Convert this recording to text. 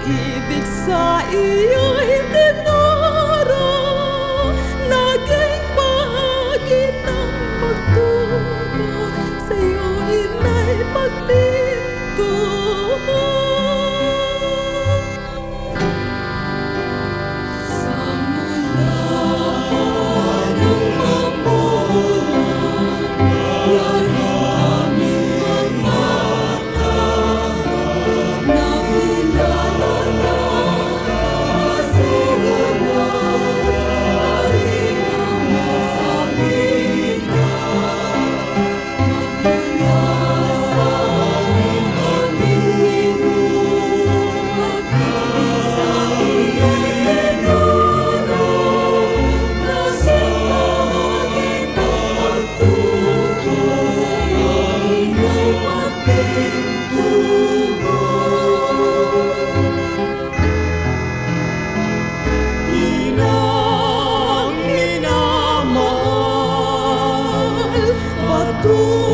pag-ibig sa iyo'y tinuro, naging bahagi ng pagturo, sa'yo'y may pagpinto mo. Sa mula ng pamulan, yaring aming mga nakilala na kasulungan, halina mo sa liga, magmula sa aming ino, pag-ibig sa iyo'y tinuro, naging bahagi ng pagturo, sa'yo'y may pagpintubo. Inang minamahal, patuloy